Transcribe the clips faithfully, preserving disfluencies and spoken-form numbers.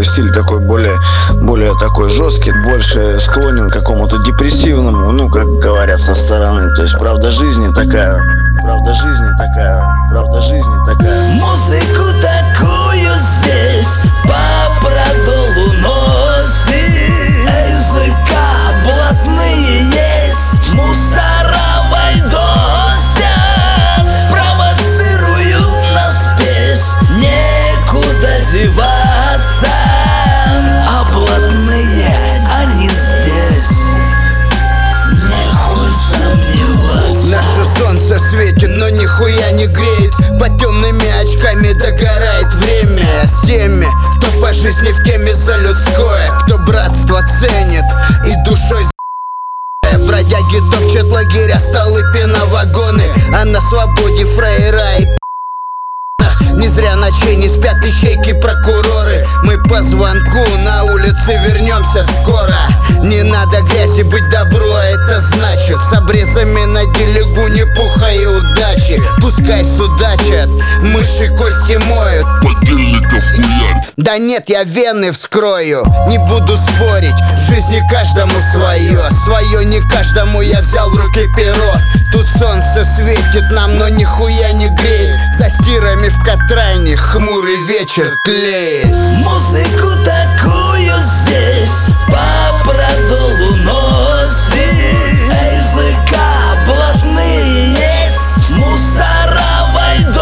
свой стиль такой более, более такой жесткий, больше склонен к какому-то депрессивному, ну, как говорят со стороны. То есть правда жизни такая, правда жизни такая, правда жизни такая. Музыку такую здесь по продолу носит. Языка блатные есть, мусора войдосят, провоцируют нас спесь, некуда деваться. А блатные, они здесь, не хоть сомневаться. Наше солнце светит, но нихуя не греет. Под темными очками догорает время. С теми, кто по жизни в теме за людское, кто братство ценит и душой за***е. Бродяги топчат лагеря, столы, пеновагоны, а на свободе фраера и не зря ночей не спят ищейки прокуроры. Мы по звонку на улице вернемся скоро. Не надо грязи, быть добро, это значит с обрезами на делегу не пуха и удачи. Пускай судачат, мыши кости моют, подельников хуярь. да нет, я вены вскрою. Не буду спорить, в жизни каждому свое. Свое не каждому, я взял в руки перо. Тут солнце светит нам, но нихуя не греет. За стирами в Катрайне хмурый вечер тлеет. Музыку такую здесь по продолу носит. Языка блатные есть, мусора войдосят,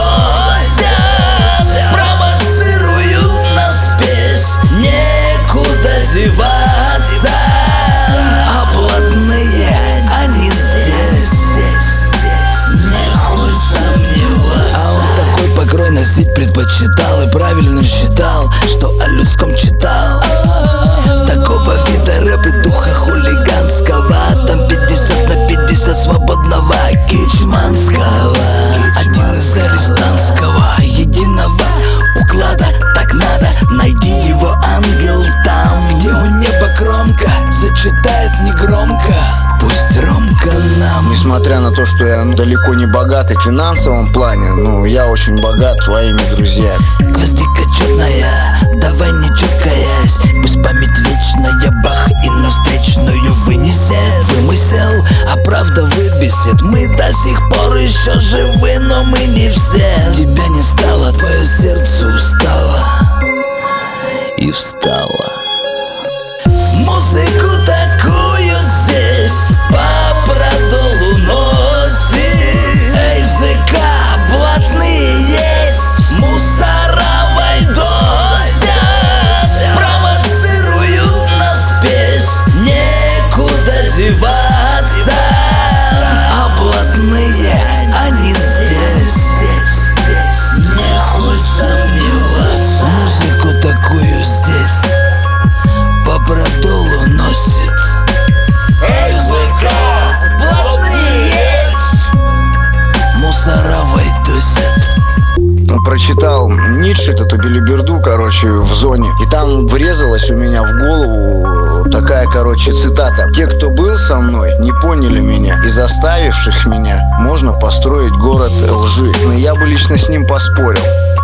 провоцируют нас спесь, некуда деваться. А блатные, они здесь, не хоть сомневаться. А он такой покрой носить предпочитал и правильно считал, что о людском читал. Такого вида рэп и духа хулиганского, там пятьдесят на пятьдесят свободного кичманского. Один из арестантского единого уклада. Так надо, найди его, ангел там, где у неба кромка, зачитает негромко, пусть Ромка нам. Несмотря на то, что я далеко не богатый в финансовом плане, ну, я очень богат своими друзьями. Гвоздика черная, давай не чокаясь, пусть память вечная, бах, и на встречную вынесет. Вымысел, а правда выбесит. Мы до сих пор еще живы, но мы не все. Тебя не стало, твое сердце устало и встало. Музыку такую здесь по продолу носит. Языка блатные есть, мусора войдосят, провоцируют нас спесь, некуда деваться. А блатные, они здесь, не хоть сомневаться. Музыку такую здесь по продолу носит. Языка блатные есть, мусора войдосят. Прочитал Ницше, эту белиберду, короче, в зоне. И там врезалась у меня в голову такая, короче, цитата: «Те, кто был со мной, не поняли меня, и заставивших меня можно построить город лжи». Но я бы лично с ним поспорил.